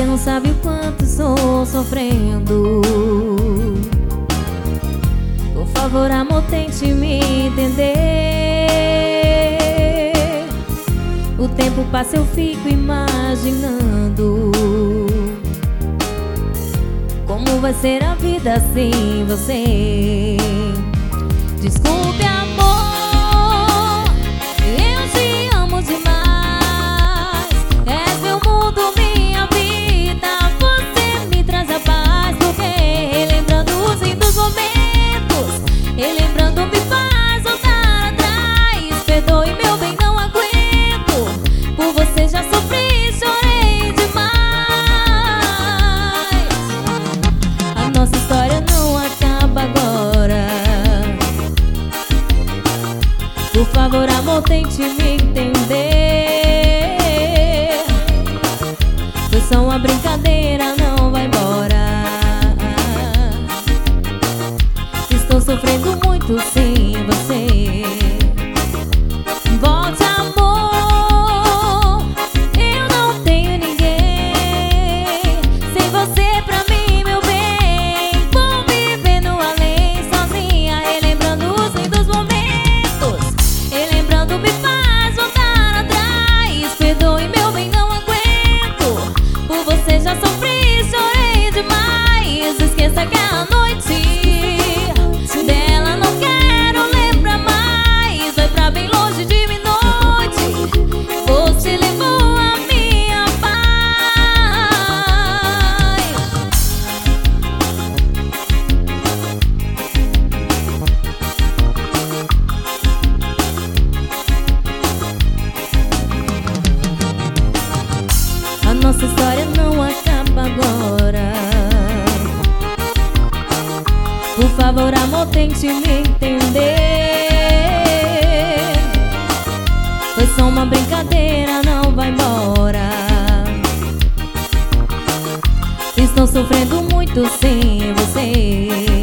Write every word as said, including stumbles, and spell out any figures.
não sabe o quanto estou sofrendo. Por favor, amor, tente me entender. O tempo passa, eu fico imaginando como vai ser a vida sem você. Desculpe, amor, eu te amo demais. És meu mundo, minha vida. Você me traz a paz, porque relembrando os lindos momentos, relembrando me faz voltar atrás. Perdoe, meu bem, não aguento. Por você já sofri, chorei demais. A nossa história não acaba agora. Por favor, amor, tente me entender. Foi só uma brincadeira, não vai embora. Estou sofrendo muito sem você. Volte, amor, eu não tenho ninguém. Sem você pra mim, meu bem, vou vivendo além, sozinha, relembrando os lindos momentos, relembrando me faz voltar atrás. Perdoe, meu bem, não aguento. Por você já sofri, chorei demais. Esqueça que a noite dela não quero lembrar mais. Vai pra bem longe de mim, noite. Você levou a minha paz. A nossa história não acaba agora. Por favor, amor, tente me entender. Foi só uma brincadeira, não vai embora. Estou sofrendo muito sem você.